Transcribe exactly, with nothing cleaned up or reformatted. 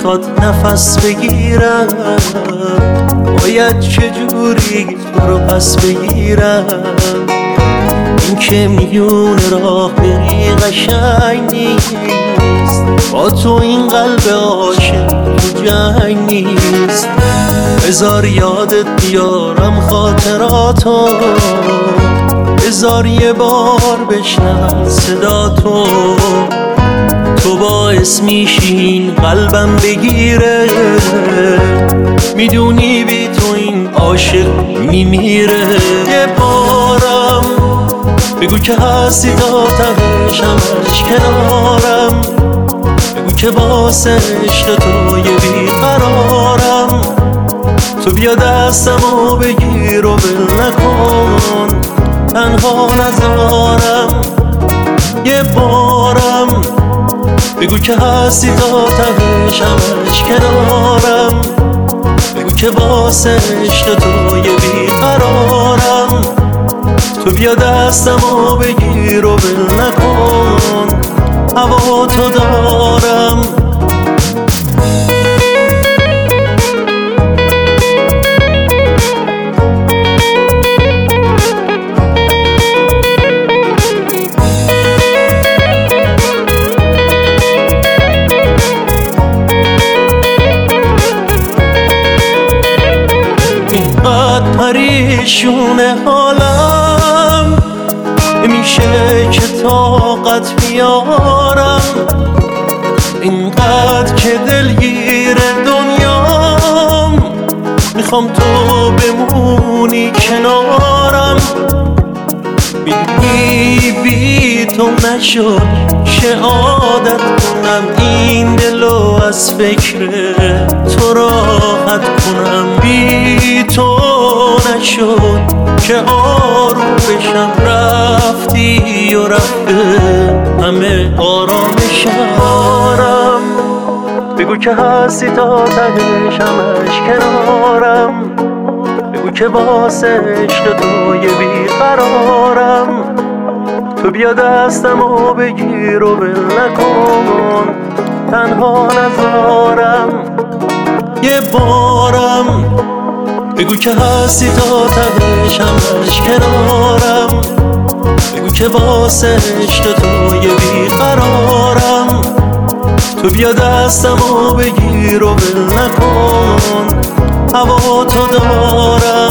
هات نفس بگیرم، باید چجوری تو رو پس بگیرم. این که میون راه بری قشنگ نیست، با تو این قلب عاشق تو جنگ نیست. بذار یادت بیارم خاطراتو، بذار یه بار بشنوم صدا تو. تو باعث میشی این قلبم بگیره، میدونی بی تو این عاشق میمیره. یه بارم بگو که هستی تا تهش همش کنارم، بگو که واسه عشق تو یه بیقرارم. تو بیا دستمو بگیر و ول نکن، تنها نذارم. یه بارم بگو که هستی تا تهش همش کنارم، بگو که واسه عشق تو یه بیقرارم. تو بیا دستمو بگیر و ول نکن، هوا تو دارم. اینقدر پریشونه حالم، نمیشه که طاقت بیارم. اینقدر که دلگیر دنیام، میخوام تو بمونی کنارم. میدونی بی تو نشد چه عادت کنم، این دلو از فکر تو راحت کنم. بی تو نشد که آروم بشم، رفتی و رفته همه آرامشم. بگو که هستی تا تهش همش کنارم، بگو که واسه عشق تو یه بیقرارم. تو بیا دستمو بگیر و ول نکن، تنها نذارم. یه بارم بگو که هستی تا تهش همش کنارم، بگو که واسه عشق تو یه بیقرارم. تو بیا دستمو بگیر و ول نکن، هوا تو دارم.